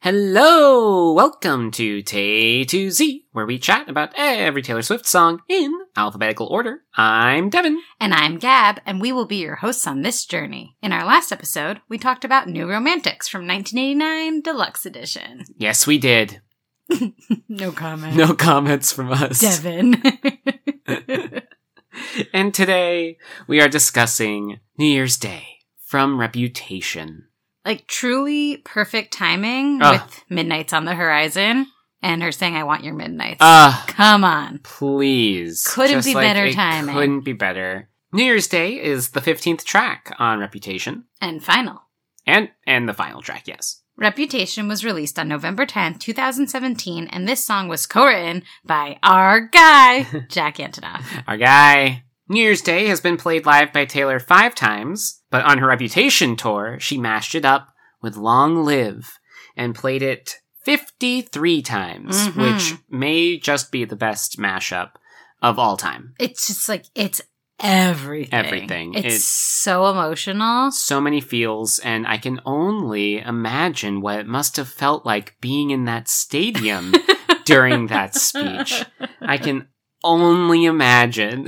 Hello! Welcome to Tay to Z, where we chat about every Taylor Swift song in alphabetical order. I'm Devin. And I'm Gab, and we will be your hosts on this journey. In our last episode, we talked about New Romantics from 1989 Deluxe Edition. Yes, we did. No comment. No comments from us. Devin. And today, we are discussing New Year's Day from Reputation. Like, truly perfect timing with Midnight's on the Horizon and her saying, I want your Midnights. Come on. Please. Couldn't be better timing. Couldn't be better. New Year's Day is the 15th track on Reputation. And final. And the final track, yes. Reputation was released on November 10th, 2017, and this song was co-written by our guy, Jack Antonoff. Our guy. New Year's Day has been played live by Taylor 5 times, but on her Reputation tour, she mashed it up with Long Live and played it 53 times, which may just be the best mashup of all time. It's just like, it's everything. Everything. It's so emotional. So many feels, and I can only imagine what it must have felt like being in that stadium during that speech. I can only imagine.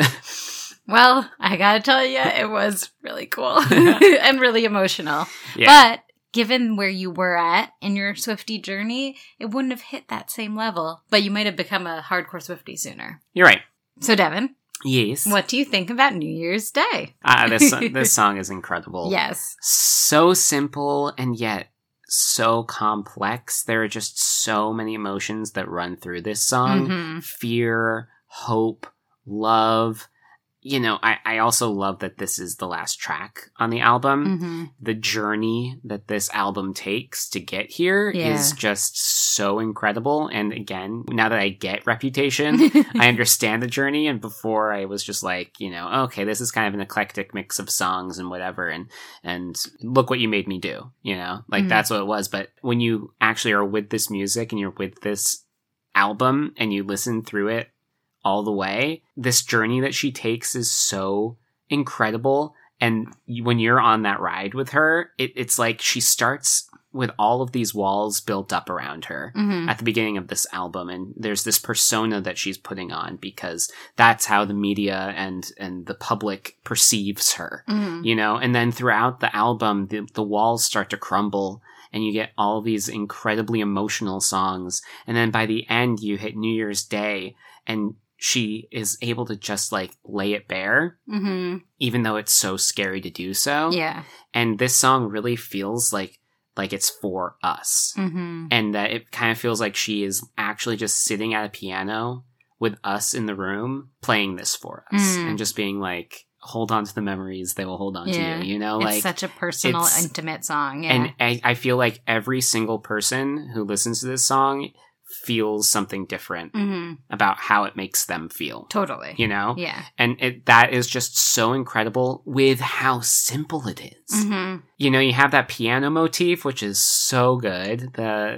Well, I gotta tell you, it was really cool and really emotional. Yeah. But given where you were at in your Swiftie journey, it wouldn't have hit that same level. But you might have become a hardcore Swiftie sooner. You're right. So, Devin. Yes. What do you think about New Year's Day? This song is incredible. Yes. So simple and yet so complex. There are just so many emotions that run through this song. Mm-hmm. Fear, hope, love. You know, I also love that this is the last track on the album. Mm-hmm. The journey that this album takes to get here is just so incredible. And again, now that I get Reputation, I understand the journey. And before I was just like, you know, okay, this is kind of an eclectic mix of songs and whatever. And look what you made me do, you know, like that's what it was. But when you actually are with this music and you're with this album and you listen through it all the way, this journey that she takes is so incredible. And when you're on that ride with her, it's like she starts with all of these walls built up around her at the beginning of this album. And there's this persona that she's putting on because that's how the media and the public perceives her, you know? And then throughout the album, the walls start to crumble and you get all these incredibly emotional songs. And then by the end, you hit New Year's Day and she is able to just like lay it bare, even though it's so scary to do so. Yeah. And this song really feels like it's for us. And that it kind of feels like she is actually just sitting at a piano with us in the room playing this for us and just being like, hold on to the memories, they will hold on to you, you know? It's such a personal, intimate song. Yeah. And I feel like every single person who listens to this song feels something different about how it makes them feel. Totally. You know? Yeah. And that is just so incredible with how simple it is. You know, you have that piano motif, which is so good.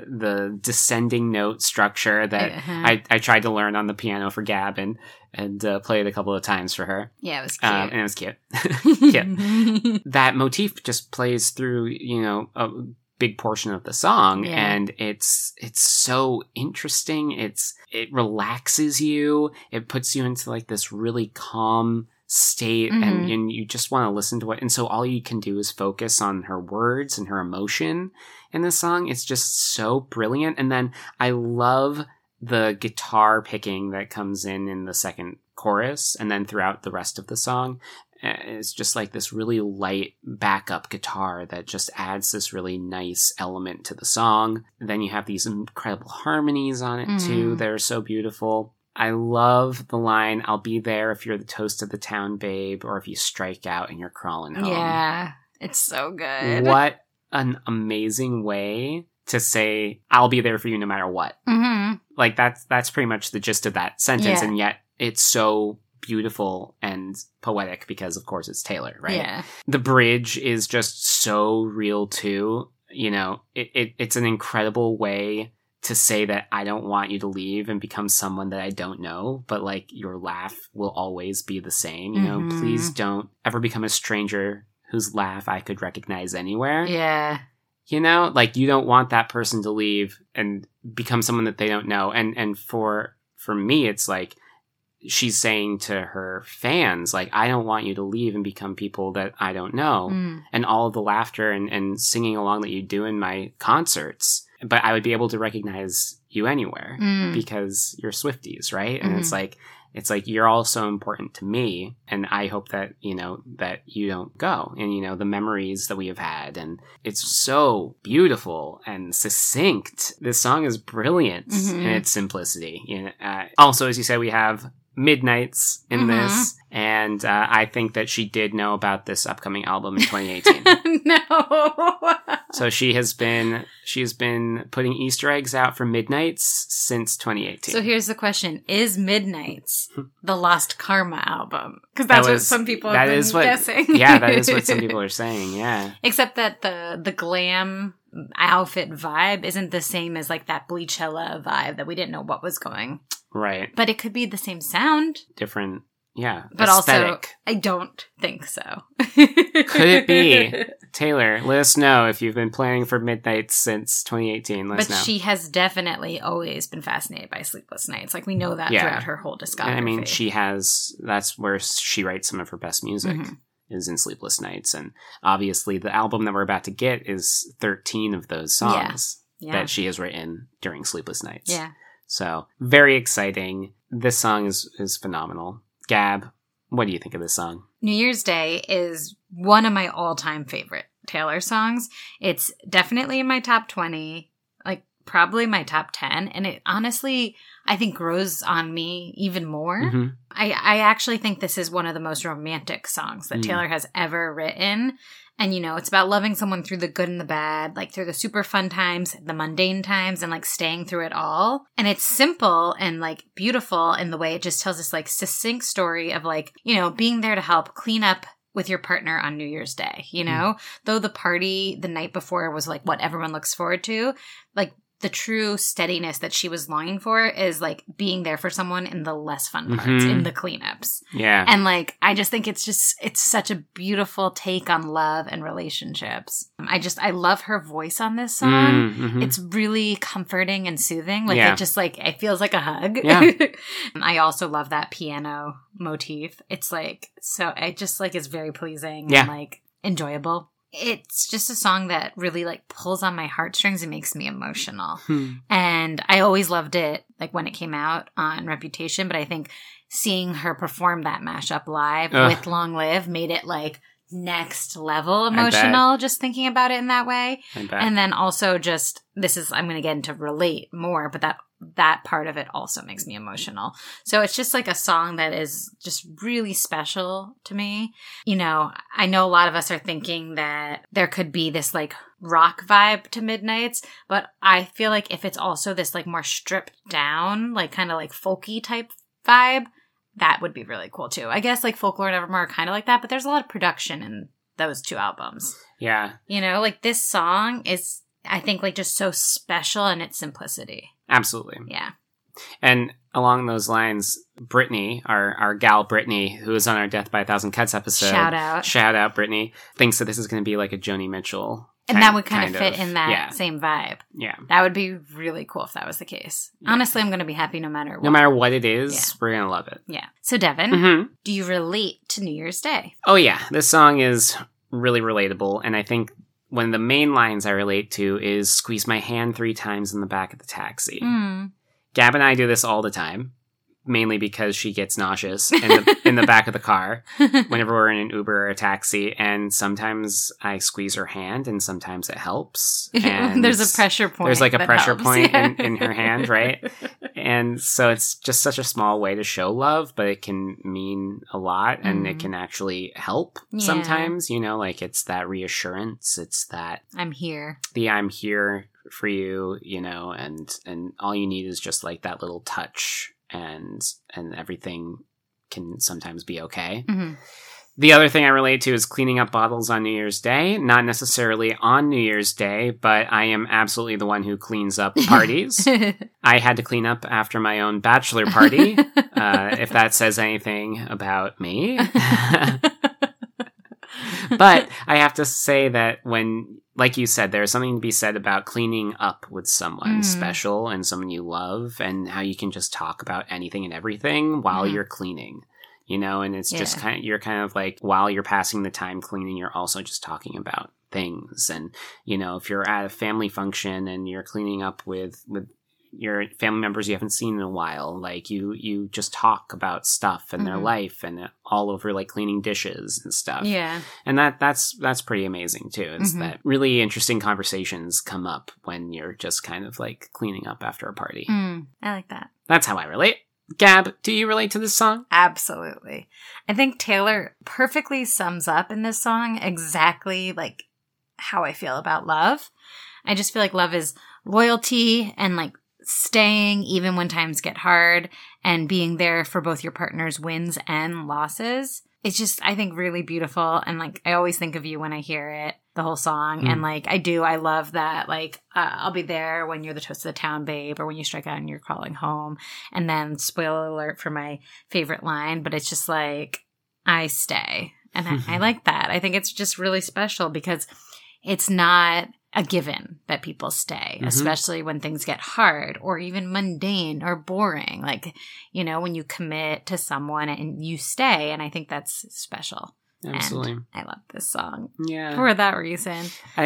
The descending note structure that I tried to learn on the piano for Gab and play it a couple of times for her. Yeah, it was cute. And it was cute. Yeah. That motif just plays through, you know, a big portion of the song, and it's so interesting. It relaxes you. It puts you into like this really calm state, and you just want to listen to it. And so all you can do is focus on her words and her emotion in the song. It's just so brilliant. And then I love the guitar picking that comes in the second chorus, and then throughout the rest of the song. It's just like this really light backup guitar that just adds this really nice element to the song. And then you have these incredible harmonies on it too. They're so beautiful. I love the line, I'll be there if you're the toast of the town, babe, or if you strike out and you're crawling home. Yeah, it's so good. What an amazing way to say, I'll be there for you no matter what. Like that's pretty much the gist of that sentence. And yet it's so beautiful and poetic because of course it's Taylor, right? Yeah. The bridge is just so real too. You know, it's an incredible way to say that I don't want you to leave and become someone that I don't know, but like your laugh will always be the same. You know, please don't ever become a stranger whose laugh I could recognize anywhere. Yeah. You know, like you don't want that person to leave and become someone that they don't know. And for me, it's like she's saying to her fans, like, I don't want you to leave and become people that I don't know. And all of the laughter and singing along that you do in my concerts. But I would be able to recognize you anywhere because you're Swifties, right? And it's like you're all so important to me, and I hope that that you don't go, and the memories that we have had, and it's so beautiful and succinct. This song is brilliant in its simplicity. Also, as you said, we have Midnights in this, and I think that she did know about this upcoming album in 2018. No. So she has been putting Easter eggs out for Midnights since 2018. So here's the question: is Midnights the Lost Karma album? Because that's what some people have been guessing. Yeah, that is what some people are saying. Yeah, except that the glam outfit vibe isn't the same as like that Bleachella vibe that we didn't know what was going. Right. But it could be the same sound. Different, yeah. But aesthetic. Also, I don't think so. Could it be? Taylor, let us know if you've been planning for Midnights since 2018. Let us know. But she has definitely always been fascinated by Sleepless Nights. Like, we know that throughout her whole discography. I mean, that's where she writes some of her best music. Is in Sleepless Nights. And obviously the album that we're about to get is 13 of those songs that she has written during Sleepless Nights. Yeah. So, very exciting. This song is phenomenal. Gab, what do you think of this song? New Year's Day is one of my all-time favorite Taylor songs. It's definitely in my top 20, like probably my top 10. And it honestly, I think, grows on me even more. I actually think this is one of the most romantic songs that Taylor has ever written. And, it's about loving someone through the good and the bad, like through the super fun times, the mundane times, and like staying through it all. And it's simple and like beautiful in the way it just tells this like succinct story of like, being there to help clean up with your partner on New Year's Day, Though the party the night before was like what everyone looks forward to, like the true steadiness that she was longing for is like being there for someone in the less fun parts, in the cleanups. Yeah. And like, I just think it's such a beautiful take on love and relationships. I love her voice on this song. It's really comforting and soothing. Like it just like, it feels like a hug. Yeah. I also love that piano motif. It's like, so it just like is very pleasing and like enjoyable. It's just a song that really like pulls on my heartstrings and makes me emotional. And I always loved it like when it came out on Reputation, but I think seeing her perform that mashup live with Long Live made it like next level emotional, just thinking about it in that way. And then also just, I'm going to get into relate more, but that part of it also makes me emotional. So it's just like a song that is just really special to me. I know a lot of us are thinking that there could be this like rock vibe to Midnights, but I feel like if it's also this like more stripped down, like kind of like folky type vibe, that would be really cool too. I guess like Folklore and Evermore are kind of like that, but there's a lot of production in those two albums. Yeah. Like this song is, I think, like just so special in its simplicity. Absolutely. Yeah. And along those lines, Brittany, our gal Brittany, who was on our Death by a Thousand Cuts episode. Shout out Brittany, thinks that this is going to be like a Joni Mitchell. And that would kind of fit in that same vibe. Yeah. That would be really cool if that was the case. Yeah. Honestly, I'm going to be happy no matter what. No matter what it is, we're going to love it. Yeah. So, Devin, do you relate to New Year's Day? Oh, yeah. This song is really relatable. And I think one of the main lines I relate to is squeeze my hand 3 times in the back of the taxi. Gab and I do this all the time. Mainly because she gets nauseous in the back of the car whenever we're in an Uber or a taxi, and sometimes I squeeze her hand, and sometimes it helps. And there's a pressure point. There's like a pressure point in her hand, right? And so it's just such a small way to show love, but it can mean a lot, and it can actually help sometimes. Like it's that reassurance. It's that I'm here. I'm here for you. And all you need is just like that little touch. And everything can sometimes be okay. The other thing I relate to is cleaning up bottles on New Year's Day. Not necessarily on New Year's Day, but I am absolutely the one who cleans up parties. I had to clean up after my own bachelor party, if that says anything about me. But I have to say that when like you said, there's something to be said about cleaning up with someone special and someone you love, and how you can just talk about anything and everything while you're cleaning, you know, and it's just you're kind of like, while you're passing the time cleaning, you're also just talking about things. And, you know, if you're at a family function and you're cleaning up with your family members you haven't seen in a while, like you just talk about stuff and their life, and all over like cleaning dishes and stuff. Yeah. And that's pretty amazing too. It's that really interesting conversations come up when you're just kind of like cleaning up after a party. I like that. That's how I relate. Gab, do you relate to this song? Absolutely. I think Taylor perfectly sums up in this song exactly like how I feel about love. I just feel like love is loyalty and like staying even when times get hard, and being there for both your partner's wins and losses. It's just, I think, really beautiful. And like, I always think of you when I hear it, the whole song. And like, I love that. Like, I'll be there when you're the toast of the town, babe, or when you strike out and you're calling home. And then, spoiler alert for my favorite line, but it's just like, I stay. And I like that. I think it's just really special because it's not a given that people stay, especially when things get hard or even mundane or boring. Like, you know, when you commit to someone and you stay, and I think that's special. Absolutely. And I love this song. Yeah. For that reason.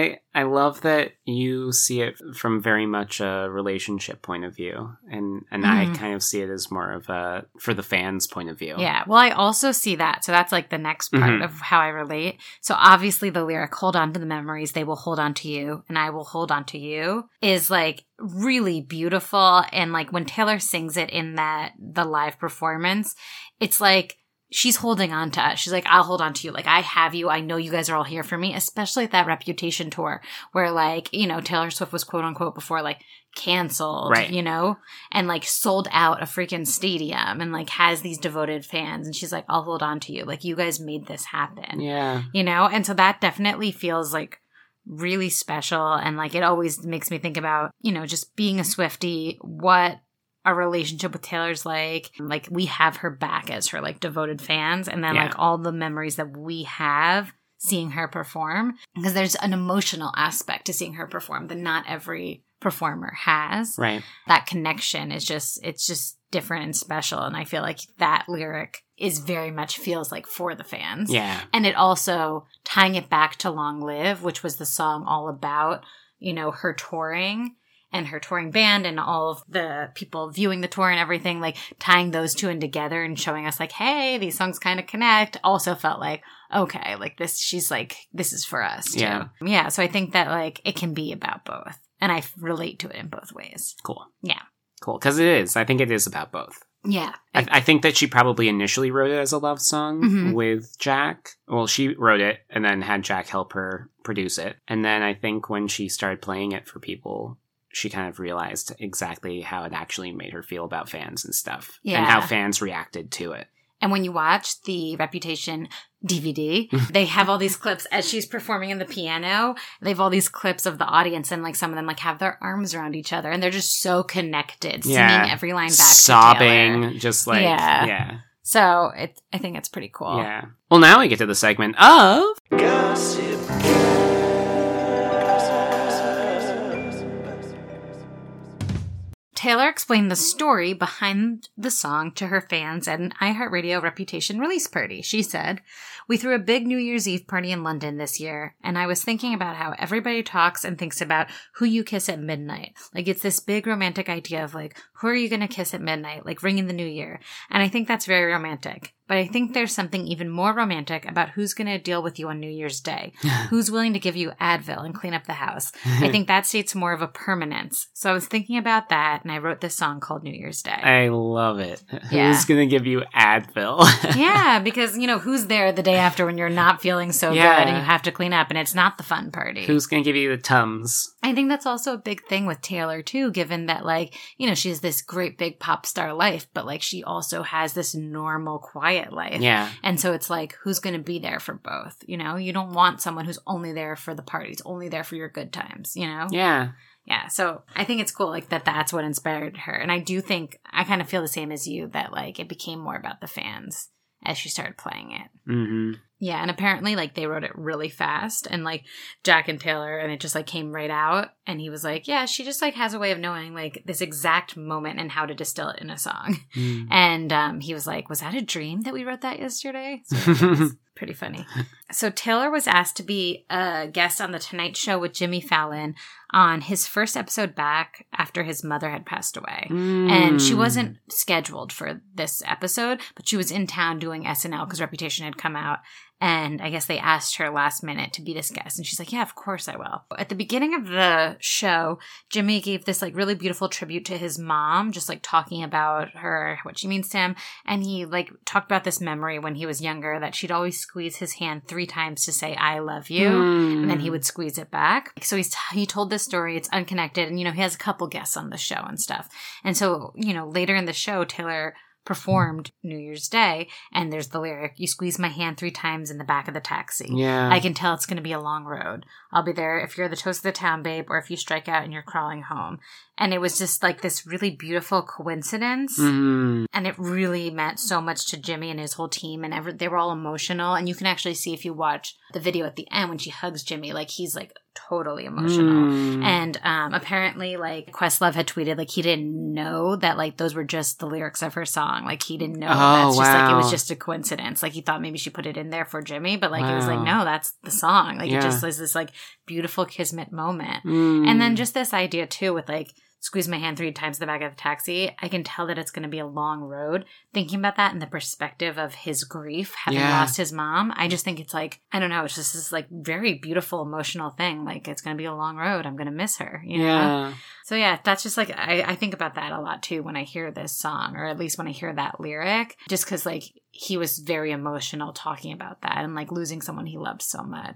I love that you see it from very much a relationship point of view. And I kind of see it as more of a for the fans point of view. Yeah. Well, I also see that. So that's like the next part of how I relate. So obviously the lyric, hold on to the memories, they will hold on to you, and I will hold on to you, is like really beautiful. And like when Taylor sings it in the live performance, it's like, she's holding on to us. She's like, I'll hold on to you. Like, I have you. I know you guys are all here for me, especially at that Reputation tour where, like, you know, Taylor Swift was quote unquote before, like, canceled, right, you know, and like sold out a freaking stadium and like has these devoted fans. And she's like, I'll hold on to you. Like, you guys made this happen. Yeah. You know, and so that definitely feels like really special. And like, it always makes me think about, you know, just being a Swiftie, what our relationship with Taylor's like we have her back as her like devoted fans, and then like all the memories that we have seeing her perform, because there's an emotional aspect to seeing her perform that not every performer has. Right. That connection is it's just different and special, and I feel like that lyric is very much feels like for the fans. Yeah. And it also tying it back to Long Live, which was the song all about, you know, her touring and her touring band and all of the people viewing the tour and everything, like tying those two in together and showing us like, hey, these songs kind of connect, also felt like, okay, like this, she's like, this is for us too. Yeah. Yeah. So I think that like it can be about both, and I relate to it in both ways. Cool. Yeah. Cool. Because it is. I think it is about both. Yeah. I think that she probably initially wrote it as a love song with Jack. Well, she wrote it and then had Jack help her produce it. And then I think when she started playing it for people, she kind of realized exactly how it actually made her feel about fans and stuff. Yeah. And how fans reacted to it. And when you watch the Reputation DVD, they have all these clips as she's performing in the piano. They have all these clips of the audience, and like some of them like have their arms around each other, and they're just so connected, singing every line back, sobbing, just like, yeah. So I think it's pretty cool. Yeah. Well, now we get to the segment of Gossip. Taylor explained the story behind the song to her fans at an iHeartRadio Reputation release party. She said, "We threw a big New Year's Eve party in London this year, and I was thinking about how everybody talks and thinks about who you kiss at midnight. Like, it's this big romantic idea of like, who are you going to kiss at midnight? Like, ringing the new year. And I think that's very romantic. But I think there's something even more romantic about who's going to deal with you on New Year's Day. Who's willing to give you Advil and clean up the house. I think that states more of a permanence. So I was thinking about that, and I wrote this song called New Year's Day." I love it. Yeah. Who's going to give you Advil? Yeah, because, you know, who's there the day after when you're not feeling so good and you have to clean up and it's not the fun party? Who's going to give you the Tums? I think that's also a big thing with Taylor, too, given that, like, you know, she has this great big pop star life, but, like, she also has this normal, quiet life. Yeah. And so it's like, who's going to be there for both? You know, you don't want someone who's only there for the parties, only there for your good times, you know? Yeah. Yeah. So I think it's cool, like, that's what inspired her. And I do think, I kind of feel the same as you, that, like, it became more about the fans as she started playing it. Mm-hmm. Yeah, and apparently, like, they wrote it really fast, and, like, Jack and Taylor, and it just, like, came right out, and he was like, yeah, she just, like, has a way of knowing, like, this exact moment and how to distill it in a song. And he was like, was that a dream that we wrote that yesterday? So it was pretty funny. So Taylor was asked to be a guest on The Tonight Show with Jimmy Fallon on his first episode back after his mother had passed away. And she wasn't scheduled for this episode, but she was in town doing SNL because Reputation had come out. And I guess they asked her last minute to be this guest. And she's like, yeah, of course I will. At the beginning of the show, Jimmy gave this like really beautiful tribute to his mom, just like talking about her, what she means to him. And he like talked about this memory when he was younger that she'd always squeeze his hand 3 times to say, I love you. And then he would squeeze it back. So he told this story. It's unconnected. And, you know, he has a couple guests on the show and stuff. And so, you know, later in the show, Taylor performed New Year's Day, and there's the lyric, you squeeze my hand 3 times in the back of the taxi. Yeah. I can tell it's going to be a long road. I'll be there if you're the toast of the town, babe, or if you strike out and you're crawling home. And it was just like this really beautiful coincidence. And it really meant so much to Jimmy and his whole team, and they were all emotional. And you can actually see if you watch the video at the end when she hugs Jimmy, like he's like totally emotional. And apparently like Questlove had tweeted like he didn't know that like those were just the lyrics of her song. Like he didn't know. That's just like it was just a coincidence. Like he thought maybe she put it in there for Jimmy, but like it was like, no, that's the song. Like it just was this like beautiful kismet moment. And then just this idea too with like squeeze my hand 3 times in the back of the taxi. I can tell that it's going to be a long road. Thinking about that in the perspective of his grief, having lost his mom, I just think it's like, I don't know, it's just this like very beautiful emotional thing. Like it's going to be a long road. I'm going to miss her, you know? So yeah, that's just like, I think about that a lot too when I hear this song, or at least when I hear that lyric, just because like he was very emotional talking about that and like losing someone he loved so much.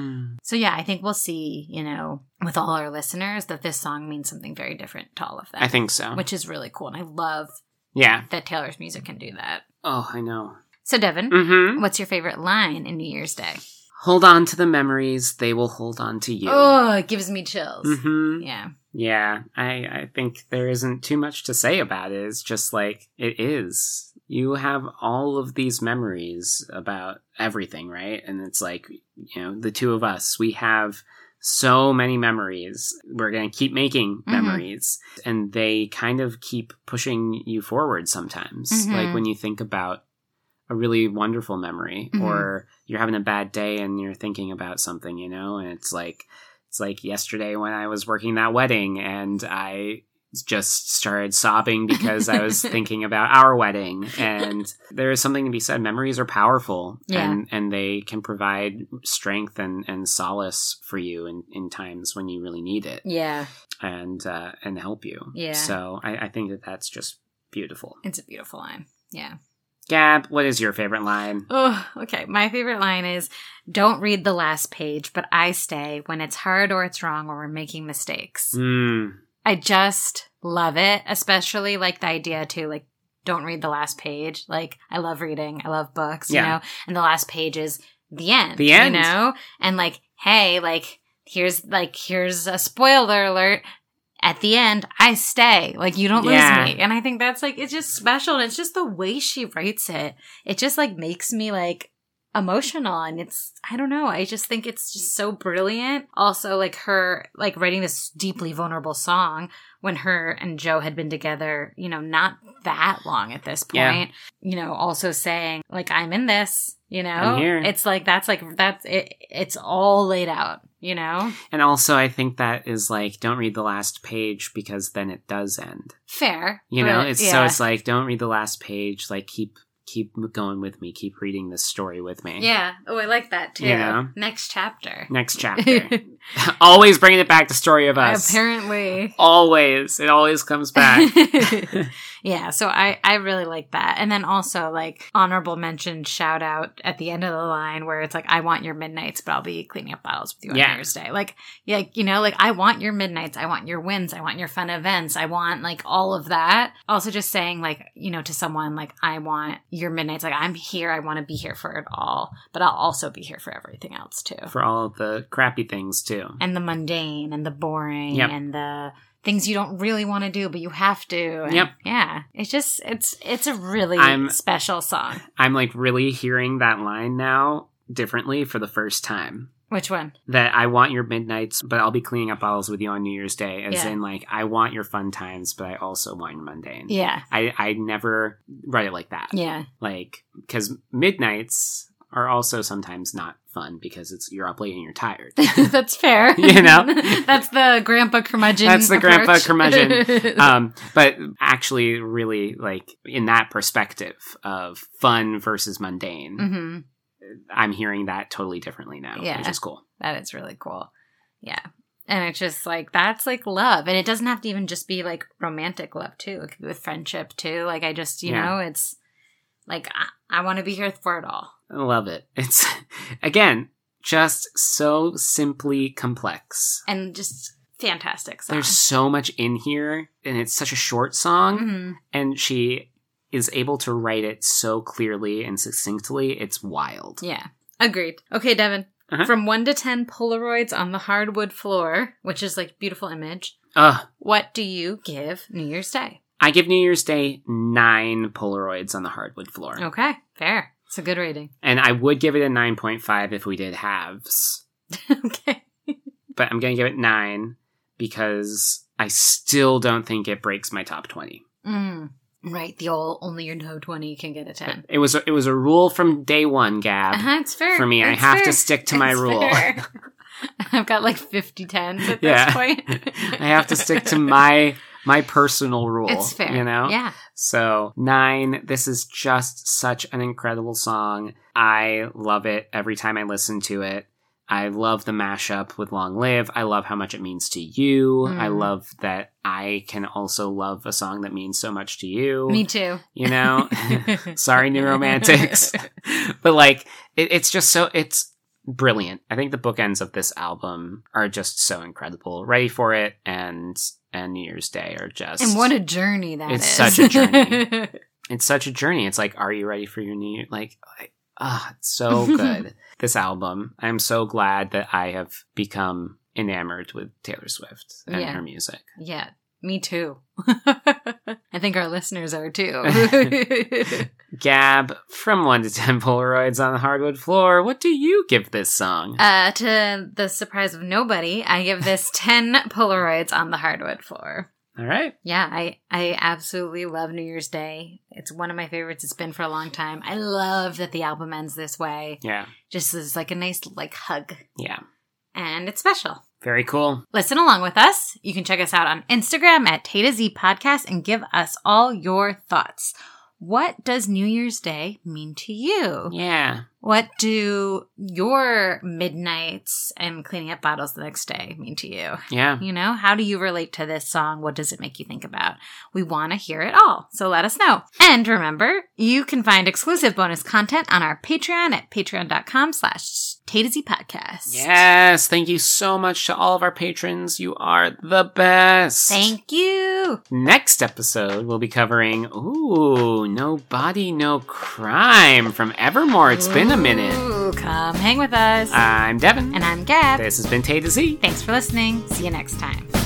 So yeah, I think we'll see, you know, with all our listeners that this song means something very different to all of them. I think so. Which is really cool. And I love that Taylor's music can do that. Oh, I know. So Devin, what's your favorite line in New Year's Day? Hold on to the memories. They will hold on to you. Oh, it gives me chills. Yeah. Yeah. I think there isn't too much to say about it. It's just like, it is. You have all of these memories about everything, right? And it's like, you know, the two of us, we have so many memories. We're going to keep making memories, and they kind of keep pushing you forward sometimes. Like when you think about a really wonderful memory, or you're having a bad day and you're thinking about something, you know, and it's like yesterday when I was working that wedding and I just started sobbing because I was thinking about our wedding. And there is something to be said. Memories are powerful, and they can provide strength and solace for you in times when you really need it. Yeah. And help you. Yeah. So I think that's just beautiful. It's a beautiful line. Yeah. Gab, what is your favorite line? Oh, okay. My favorite line is, don't read the last page, but I stay when it's hard or it's wrong or we're making mistakes. I just love it, especially like the idea too, like don't read the last page. Like I love reading. I love books, you know, and the last page is the end, you know, and like, hey, like here's a spoiler alert. At the end, I stay. Like, you don't lose me. And I think that's, like, it's just special. And it's just the way she writes it. It just, like, makes me, like, emotional. And it's, I don't know. I just think it's just so brilliant. Also, like, her, like, writing this deeply vulnerable song when her and Joe had been together, you know, not that long at this point. You know, also saying, like, I'm in this, you know? I'm here. It's, like, that's it. It's all laid out. You know? And also, I think that is like, don't read the last page because then it does end. Fair. You know? So it's like, don't read the last page. Like, keep going with me. Keep reading this story with me. Yeah. Oh, I like that too. You know? Next chapter. Always bringing it back to Story of Us. Apparently. Always. It always comes back. Yeah. So I really like that. And then also like honorable mention shout out at the end of the line where it's like, I want your midnights, but I'll be cleaning up bottles with you on New Year's Day. Like, yeah, you know, like I want your midnights. I want your wins. I want your fun events. I want like all of that. Also just saying like, you know, to someone like, I want your midnights. Like I'm here. I want to be here for it all, but I'll also be here for everything else too. For all of the crappy things too. And the mundane and the boring and the things you don't really want to do, but you have to. And yeah. It's just, it's a really special song. I'm like really hearing that line now differently for the first time. Which one? That I want your midnights, but I'll be cleaning up bottles with you on New Year's Day. As in, like, I want your fun times, but I also want your mundane. Yeah. I never write it like that. Yeah. Like, because midnights are also sometimes not fun because you're up late and you're tired. That's fair. You know? That's the grandpa curmudgeon That's the approach. grandpa curmudgeon. But actually, really, like, in that perspective of fun versus mundane, Mm-hmm. I'm hearing that totally differently now, Yeah. which is cool. That is really cool. Yeah. And it's just like, that's like love. And it doesn't have to even just be like romantic love too. It could be with friendship too. Like, I just, you know, it's like, I want to be here for it all. I love it. It's, again, just so simply complex. And just fantastic song. There's so much in here, and it's such a short song, Mm-hmm. and she is able to write it so clearly and succinctly. It's wild. Yeah. Agreed. Okay, Devin. Uh-huh. From 1 to 10 Polaroids on the hardwood floor, which is like beautiful image, what do you give New Year's Day? I give New Year's Day 9 Polaroids on the hardwood floor. Okay, fair. It's a good rating. And I would give it a 9.5 if we did halves. Okay. But I'm going to give it 9 because I still don't think it breaks my top 20. Right, the old only your no 20 can get a 10. It was a rule from day one, Gab. It's fair. For me, I have to stick to my rule. Fair. I've got like 50 10s at Yeah. this point. I have to stick to my personal rule. It's fair. You know? Yeah. So 9, this is just such an incredible song. I love it every time I listen to it. I love the mashup with Long Live. I love how much it means to you. I love that I can also love a song that means so much to you. Me too. You know? Sorry, New Romantics. But like, it's just so, it's brilliant. I think the bookends of this album are just so incredible. Ready for It and New Year's Day are just... And what a journey that is. It's such a journey. It's such a journey. It's like, are you ready for your New Year? Like it's so good. This album, I'm so glad that I have become enamored with Taylor Swift and her music. Yeah, me too. I think our listeners are too. Gab, from 1 to 10 Polaroids on the hardwood floor, what do you give this song? To the surprise of nobody, I give this 10 Polaroids on the hardwood floor. All right. Yeah, I absolutely love New Year's Day. It's one of my favorites. It's been for a long time. I love that the album ends this way. Yeah. Just as like a nice like hug. Yeah. And it's special. Very cool. Listen along with us. You can check us out on Instagram at Tay to Z Podcast and give us all your thoughts. What does New Year's Day mean to you? Yeah. What do your midnights and cleaning up bottles the next day mean to you? Yeah. You know, how do you relate to this song? What does it make you think about? We want to hear it all, so let us know. And remember, you can find exclusive bonus content on our Patreon at patreon.com/Tay to Z Podcast. Yes. Thank you so much to all of our patrons. You are the best. Thank you. Next episode, we'll be covering, No Body, No Crime from Evermore. It's been a minute. Ooh, come hang with us. I'm Devin. And I'm Gab. This has been Tay to Z. Thanks for listening. See you next time.